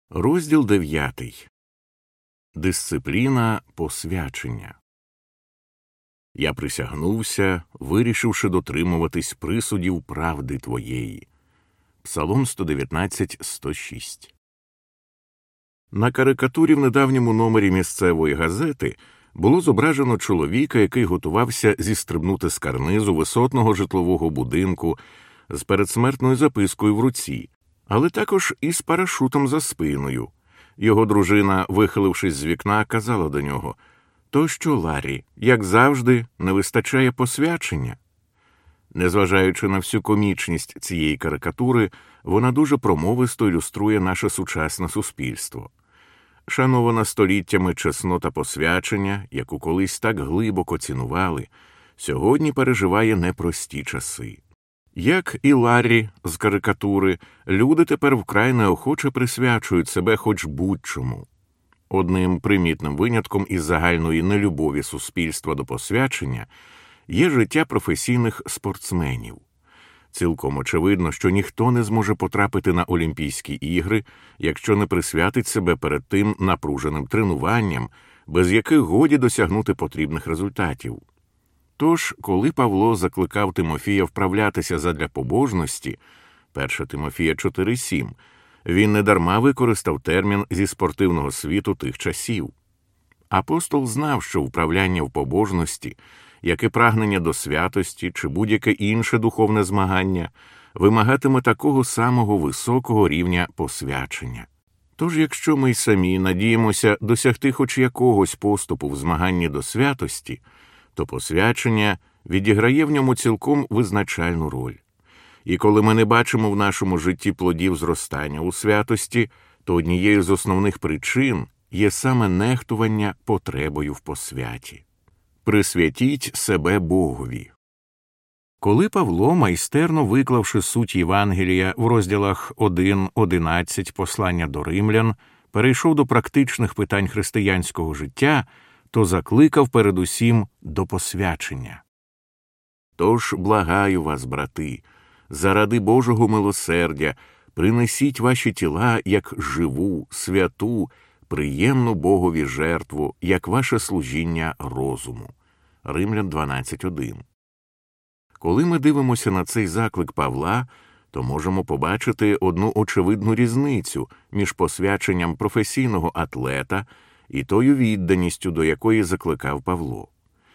Розділ 9. Дисципліна посвячення. Я присягнувся, вирішивши дотримуватись присудів правди Твоєї. Псалом 119:106. На карикатурі в недавньому номері місцевої газети було зображено чоловіка, який готувався зістрибнути з карнизу висотного житлового будинку з передсмертною запискою в руці, але також із парашутом за спиною. Його дружина, вихилившись з вікна, казала до нього: «То що, Ларрі, як завжди, не вистачає посвячення?» Незважаючи на всю комічність цієї карикатури, вона дуже промовисто ілюструє наше сучасне суспільство. Шанована століттями чеснота посвячення, яку колись так глибоко цінували, сьогодні переживає непрості часи. Як і Ларрі з карикатури, люди тепер вкрай неохоче присвячують себе хоч будь-чому. Одним примітним винятком із загальної нелюбові суспільства до посвячення є життя професійних спортсменів. Цілком очевидно, що ніхто не зможе потрапити на Олімпійські ігри, якщо не присвятить себе перед тим напруженим тренуванням, без яких годі досягнути потрібних результатів. Тож, коли Павло закликав Тимофія вправлятися задля побожності, 1 Тимофія 4:7, він недарма використав термін зі спортивного світу тих часів. Апостол знав, що вправляння в побожності, як і прагнення до святості чи будь-яке інше духовне змагання, вимагатиме такого самого високого рівня посвячення. Тож, якщо ми й самі надіємося досягти хоч якогось поступу в змаганні до святості, то посвячення відіграє в ньому цілком визначальну роль. І коли ми не бачимо в нашому житті плодів зростання у святості, то однією з основних причин є саме нехтування потребою в посвяті. Присвятіть себе Богові. Коли Павло, майстерно виклавши суть Євангелія в розділах 1-11 послання до римлян, перейшов до практичних питань християнського життя, то закликав передусім до посвячення. «Тож благаю вас, брати, заради Божого милосердя, принесіть ваші тіла як живу, святу, приємну Богові жертву, як ваше служіння розуму». Римлян 12:1. Коли ми дивимося на цей заклик Павла, то можемо побачити одну очевидну різницю між посвяченням професійного атлета і тою відданістю, до якої закликав Павло.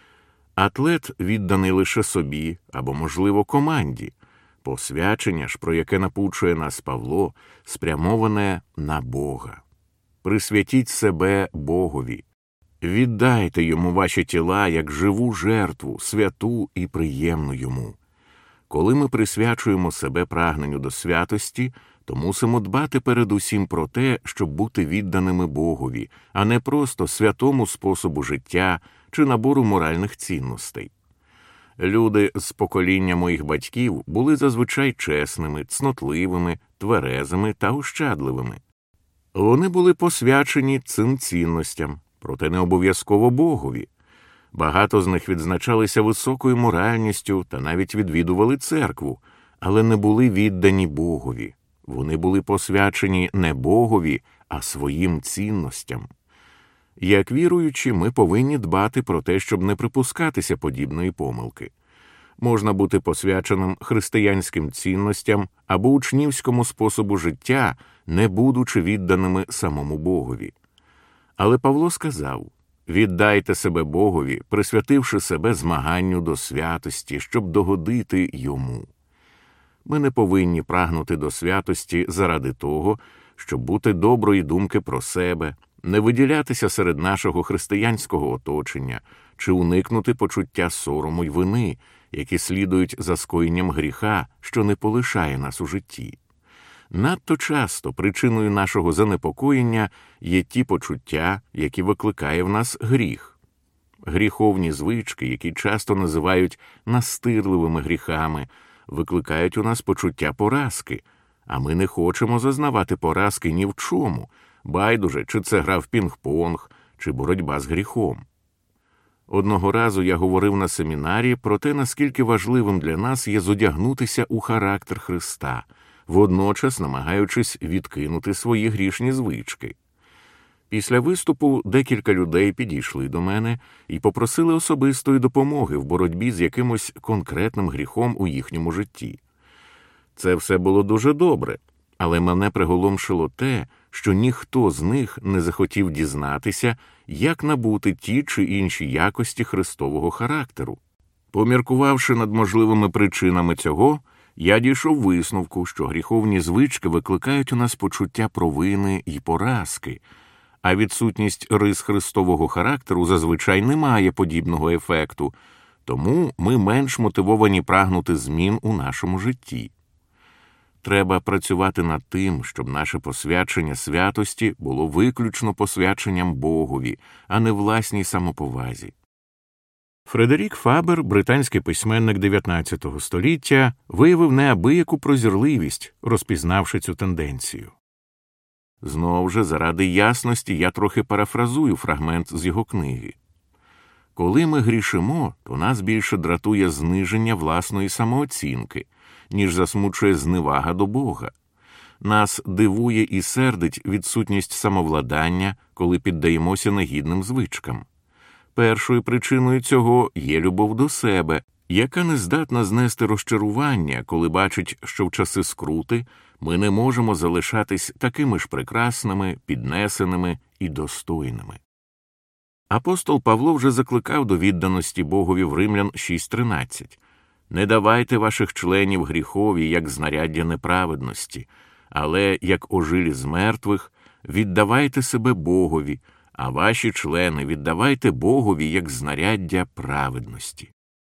Атлет відданий лише собі або, можливо, команді. Посвячення ж, про яке напучує нас Павло, спрямоване на Бога. Присвятіть себе Богові. Віддайте Йому ваші тіла як живу жертву, святу і приємну Йому. Коли ми присвячуємо себе прагненню до святості, то мусимо дбати передусім про те, щоб бути відданими Богові, а не просто святому способу життя чи набору моральних цінностей. Люди з покоління моїх батьків були зазвичай чесними, цнотливими, тверезими та ощадливими. Вони були посвячені цим цінностям, проте не обов'язково Богові. Багато з них відзначалися високою моральністю та навіть відвідували церкву, але не були віддані Богові. Вони були посвячені не Богові, а своїм цінностям. Як віруючі, ми повинні дбати про те, щоб не припускатися подібної помилки. Можна бути посвяченим християнським цінностям або учнівському способу життя, не будучи відданими самому Богові. Але Павло сказав: «Віддайте себе Богові, присвятивши себе змаганню до святості, щоб догодити Йому». Ми не повинні прагнути до святості заради того, щоб бути доброї думки про себе, не виділятися серед нашого християнського оточення чи уникнути почуття сорому й вини, які слідують за скоєнням гріха, що не полишає нас у житті. Надто часто причиною нашого занепокоєння є ті почуття, які викликає в нас гріх. Гріховні звички, які часто називають настирливими гріхами, викликають у нас почуття поразки, а ми не хочемо зазнавати поразки ні в чому, байдуже, чи це гра в пінг-понг, чи боротьба з гріхом. Одного разу я говорив на семінарі про те, наскільки важливим для нас є зодягнутися у характер Христа, водночас намагаючись відкинути свої грішні звички. Після виступу декілька людей підійшли до мене і попросили особистої допомоги в боротьбі з якимось конкретним гріхом у їхньому житті. Це все було дуже добре, але мене приголомшило те, що ніхто з них не захотів дізнатися, як набути ті чи інші якості Христового характеру. Поміркувавши над можливими причинами цього, я дійшов висновку, що гріховні звички викликають у нас почуття провини і поразки, а відсутність рис Христового характеру зазвичай не має подібного ефекту, тому ми менш мотивовані прагнути змін у нашому житті. Треба працювати над тим, щоб наше посвячення святості було виключно посвяченням Богові, а не власній самоповазі. Фредерік Фабер, британський письменник 19 століття, виявив неабияку прозірливість, розпізнавши цю тенденцію. Знову ж, заради ясності, я трохи парафразую фрагмент з його книги. Коли ми грішимо, то нас більше дратує зниження власної самооцінки, ніж засмучує зневага до Бога. Нас дивує і сердить відсутність самовладання, коли піддаємося негідним звичкам. Першою причиною цього є любов до себе, яка не здатна знести розчарування, коли бачить, що в часи скрути ми не можемо залишатись такими ж прекрасними, піднесеними і достойними. Апостол Павло вже закликав до відданості Богові в Римлян 6:13. «Не давайте ваших членів гріхові, як знаряддя неправедності, але, як ожилі з мертвих, віддавайте себе Богові, а ваші члени віддавайте Богові, як знаряддя праведності».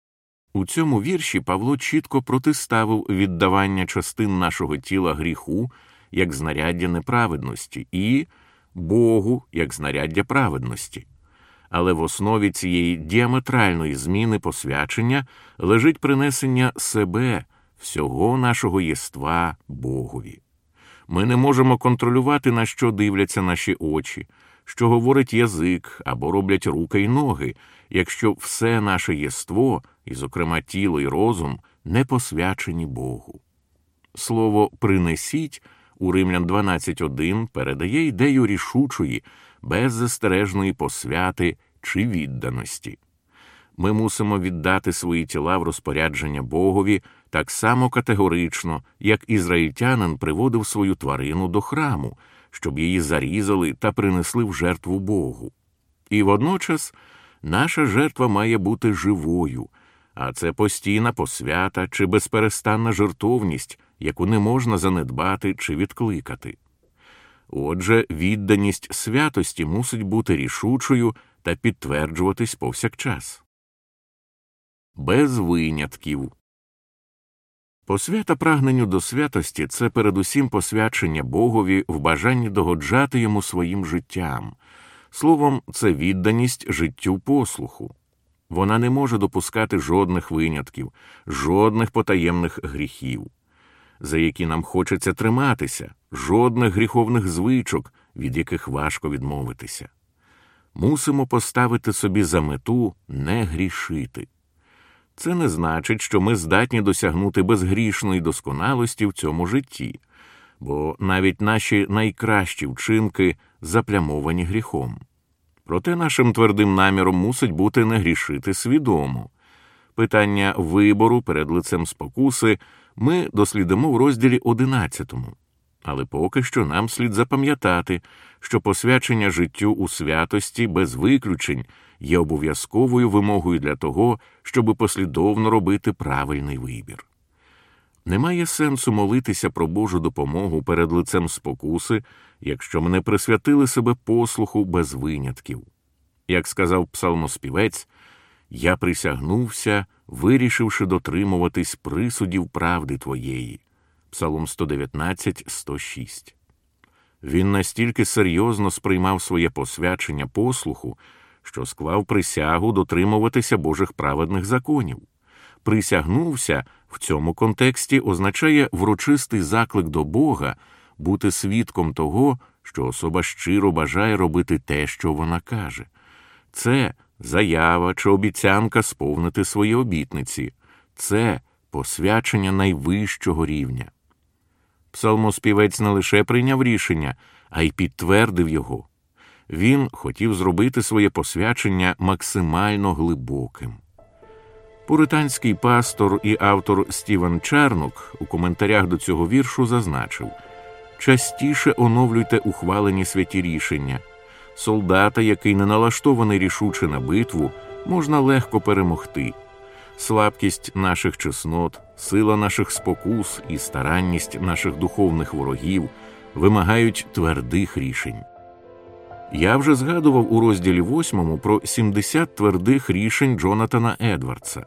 У цьому вірші Павло чітко протиставив віддавання частин нашого тіла гріху, як знаряддя неправедності, і Богу, як знаряддя праведності. Але в основі цієї діаметральної зміни посвячення лежить принесення себе, всього нашого єства Богові. Ми не можемо контролювати, на що дивляться наші очі, що говорить язик або роблять руки й ноги, якщо все наше єство, і, зокрема, тіло й розум, не посвячені Богу. Слово «принесіть» у Римлян 12:1 передає ідею рішучої, беззастережної посвяти чи відданості. Ми мусимо віддати свої тіла в розпорядження Богові так само категорично, як ізраїльтянин приводив свою тварину до храму, щоб її зарізали та принесли в жертву Богу. І водночас наша жертва має бути живою, а це постійна посвята чи безперестанна жертовність, яку не можна занедбати чи відкликати. Отже, відданість святості мусить бути рішучою та підтверджуватись повсякчас. Без винятків. Посвята прагненню до святості – це передусім посвячення Богові в бажанні догоджати йому своїм життям. Словом, це відданість життю послуху. Вона не може допускати жодних винятків, жодних потаємних гріхів, за які нам хочеться триматися, жодних гріховних звичок, від яких важко відмовитися. Мусимо поставити собі за мету не грішити. Це не значить, що ми здатні досягнути безгрішної досконалості в цьому житті, бо навіть наші найкращі вчинки заплямовані гріхом. Проте нашим твердим наміром мусить бути не грішити свідомо. Питання вибору перед лицем спокуси ми дослідимо в розділі 11. Але поки що нам слід запам'ятати, що посвячення життю у святості без виключень є обов'язковою вимогою для того, щоби послідовно робити правильний вибір. Немає сенсу молитися про Божу допомогу перед лицем спокуси, якщо ми не присвятили себе послуху без винятків. Як сказав псалмоспівець, «Я присягнувся, вирішивши дотримуватись присудів правди Твоєї». Псалом 119:106. Він настільки серйозно сприймав своє посвячення послуху, що склав присягу дотримуватися Божих праведних законів. Присягнувся в цьому контексті означає врочистий заклик до Бога бути свідком того, що особа щиро бажає робити те, що вона каже. Це заява чи обіцянка сповнити свої обітниці. Це посвячення найвищого рівня. Псалмоспівець не лише прийняв рішення, а й підтвердив його. Він хотів зробити своє посвячення максимально глибоким. Пуританський пастор і автор Стівен Чарнок у коментарях до цього віршу зазначив: «Частіше оновлюйте ухвалені святі рішення. Солдата, який не налаштований рішуче на битву, можна легко перемогти. Слабкість наших чеснот, сила наших спокус і старанність наших духовних ворогів вимагають твердих рішень». Я вже згадував у розділі 8 про 70 твердих рішень Джонатана Едвардса.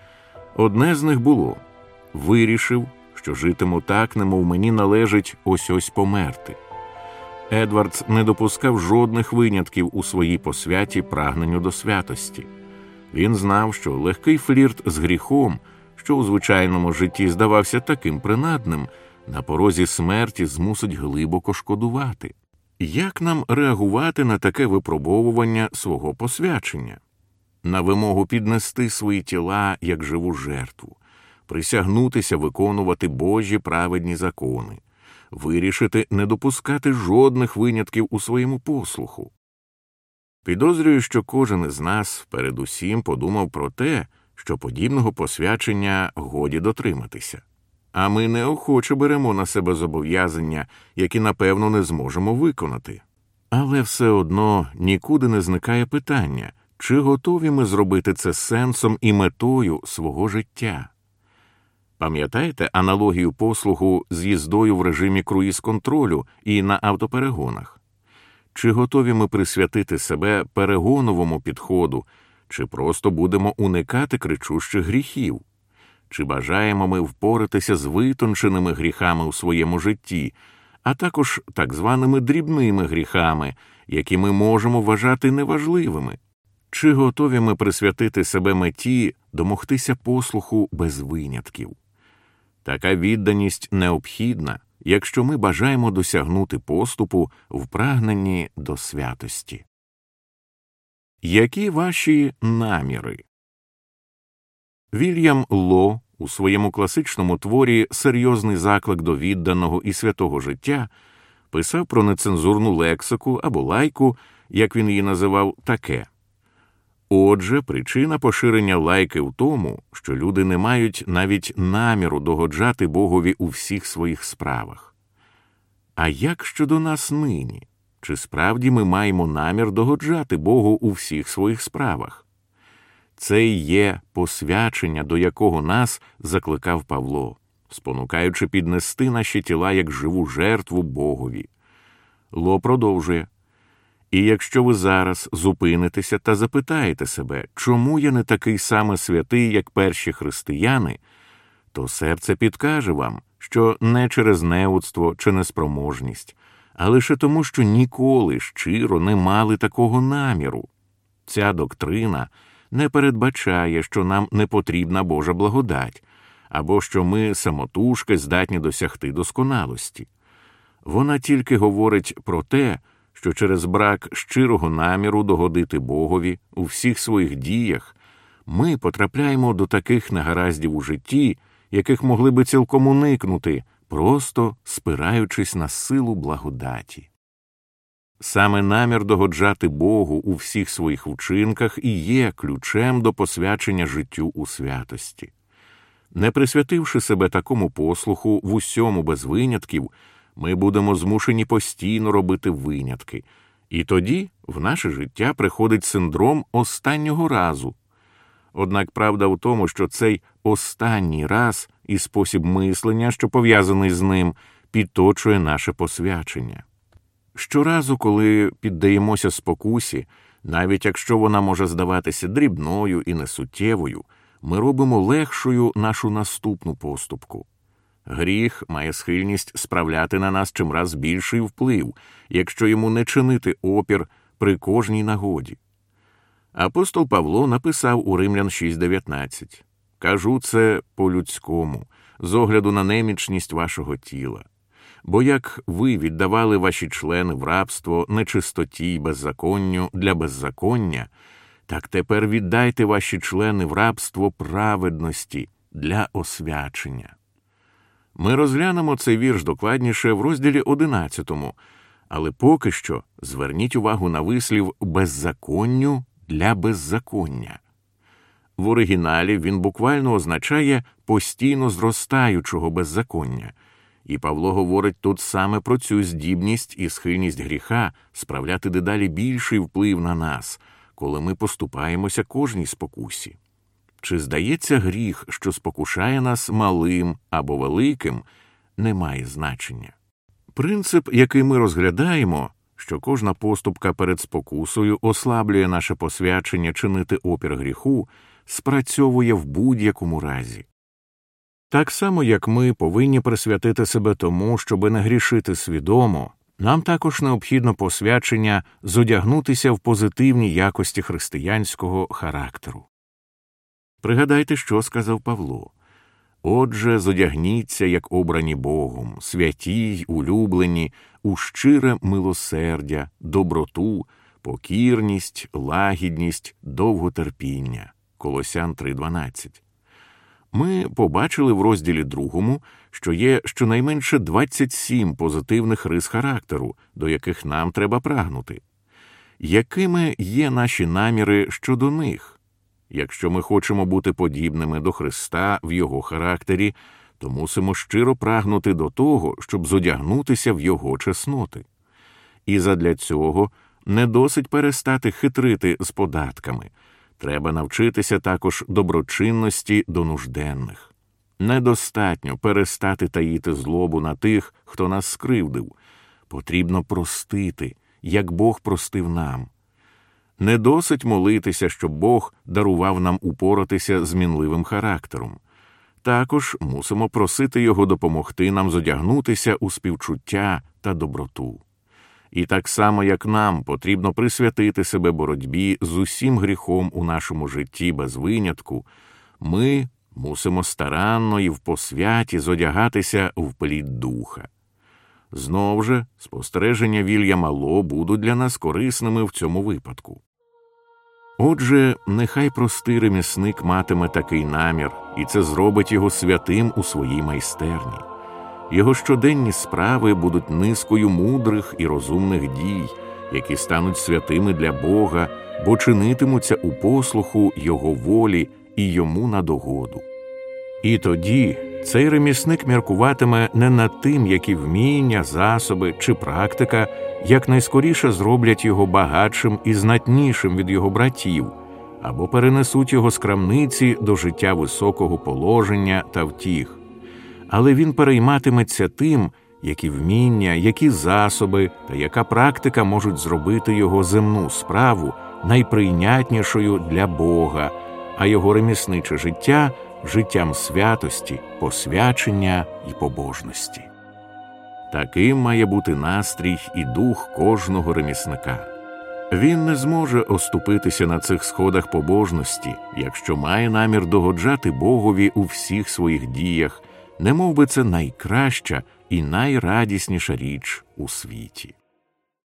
Одне з них було: «Вирішив, що житиму так, немов мені належить ось-ось померти». Едвардс не допускав жодних винятків у своїй посвяті прагненню до святості. Він знав, що легкий флірт з гріхом, що у звичайному житті здавався таким принадним, на порозі смерті змусить глибоко шкодувати. Як нам реагувати на таке випробовування свого посвячення? На вимогу піднести свої тіла як живу жертву, присягнутися виконувати Божі праведні закони, вирішити не допускати жодних винятків у своєму послуху. Підозрюю, що кожен із нас передусім подумав про те, що подібного посвячення годі дотриматися. А ми неохоче беремо на себе зобов'язання, які, напевно, не зможемо виконати. Але все одно нікуди не зникає питання, чи готові ми зробити це сенсом і метою свого життя. Пам'ятаєте аналогію послуху з їздою в режимі круїз-контролю і на автоперегонах? Чи готові ми присвятити себе перегоновому підходу, чи просто будемо уникати кричущих гріхів? Чи бажаємо ми впоратися з витонченими гріхами у своєму житті, а також так званими дрібними гріхами, які ми можемо вважати неважливими? Чи готові ми присвятити себе меті домогтися послуху без винятків? Така відданість необхідна, якщо ми бажаємо досягнути поступу в прагненні до святості. Які ваші наміри? Вільям Ло у своєму класичному творі «Серйозний заклик до відданого і святого життя» писав про нецензурну лексику або лайку, як він її називав, таке: «Отже, причина поширення лайки в тому, що люди не мають навіть наміру догоджати Богові у всіх своїх справах. А як щодо нас нині? Чи справді ми маємо намір догоджати Богу у всіх своїх справах?» Це і є посвячення, до якого нас закликав Павло, спонукаючи піднести наші тіла як живу жертву Богові. Ло продовжує: «І якщо ви зараз зупинитеся та запитаєте себе, чому я не такий саме святий, як перші християни, то серце підкаже вам, що не через неудство чи неспроможність, а лише тому, що ніколи щиро не мали такого наміру. Ця доктрина не передбачає, що нам не потрібна Божа благодать, або що ми самотужки здатні досягти досконалості. Вона тільки говорить про те, що через брак щирого наміру догодити Богові у всіх своїх діях ми потрапляємо до таких негараздів у житті, яких могли би цілком уникнути, просто спираючись на силу благодаті. Саме намір догоджати Богу у всіх своїх вчинках і є ключем до посвячення життю у святості. Не присвятивши себе такому послуху в усьому без винятків, ми будемо змушені постійно робити винятки, і тоді в наше життя приходить синдром останнього разу. Однак правда в тому, що цей останній раз і спосіб мислення, що пов'язаний з ним, підточує наше посвячення. Щоразу, коли піддаємося спокусі, навіть якщо вона може здаватися дрібною і несуттєвою, ми робимо легшою нашу наступну поступку. Гріх має схильність справляти на нас чимраз більший вплив, якщо йому не чинити опір при кожній нагоді. Апостол Павло написав у Римлян 6:19: «Кажу це по-людському, з огляду на немічність вашого тіла. Бо як ви віддавали ваші члени в рабство нечистоті й беззаконню для беззаконня, так тепер віддайте ваші члени в рабство праведності для освячення». Ми розглянемо цей вірш докладніше в розділі 11, але поки що зверніть увагу на вислів «беззаконню для беззаконня». В оригіналі він буквально означає «постійно зростаючого беззаконня». І Павло говорить тут саме про цю здібність і схильність гріха справляти дедалі більший вплив на нас, коли ми поступаємося кожній спокусі. Чи здається гріх, що спокушає нас малим або великим, не має значення. Принцип, який ми розглядаємо, що кожна поступка перед спокусою ослаблює наше посвячення чинити опір гріху, спрацьовує в будь-якому разі. Так само, як ми повинні присвятити себе тому, щоби не грішити свідомо, нам також необхідно посвячення зодягнутися в позитивні якості християнського характеру. Пригадайте, що сказав Павло. «Отже, зодягніться, як обрані Богом, святі й улюблені, у щире милосердя, доброту, покірність, лагідність, довготерпіння». Колосян 3:12. Ми побачили в розділі 2, що є щонайменше 27 позитивних рис характеру, до яких нам треба прагнути. Якими є наші наміри щодо них? Якщо ми хочемо бути подібними до Христа в Його характері, то мусимо щиро прагнути до того, щоб зодягнутися в Його чесноти. І задля цього не досить перестати хитрити з податками. Треба навчитися також доброчинності до нужденних. Недостатньо перестати таїти злобу на тих, хто нас скривдив. Потрібно простити, як Бог простив нам. Не досить молитися, щоб Бог дарував нам упоратися з мінливим характером. Також мусимо просити Його допомогти нам зодягнутися у співчуття та доброту. І так само, як нам потрібно присвятити себе боротьбі з усім гріхом у нашому житті без винятку, ми мусимо старанно і в посвяті зодягатися в плід духа. Знов же, спостереження Вільяма Ло будуть для нас корисними в цьому випадку. Отже, нехай простий ремісник матиме такий намір, і це зробить його святим у своїй майстерні. Його щоденні справи будуть низкою мудрих і розумних дій, які стануть святими для Бога, бо чинитимуться у послуху Його волі і Йому на догоду. І тоді цей ремісник міркуватиме не над тим, які вміння, засоби чи практика якнайскоріше зроблять його багатшим і знатнішим від його братів, або перенесуть його з крамниці до життя високого положення та втіх. Але він перейматиметься тим, які вміння, які засоби та яка практика можуть зробити його земну справу найприйнятнішою для Бога, а його ремісниче життя – життям святості, посвячення і побожності. Таким має бути настрій і дух кожного ремісника. Він не зможе оступитися на цих сходах побожності, якщо має намір догоджати Богові у всіх своїх діях, немов би це найкраща і найрадісніша річ у світі.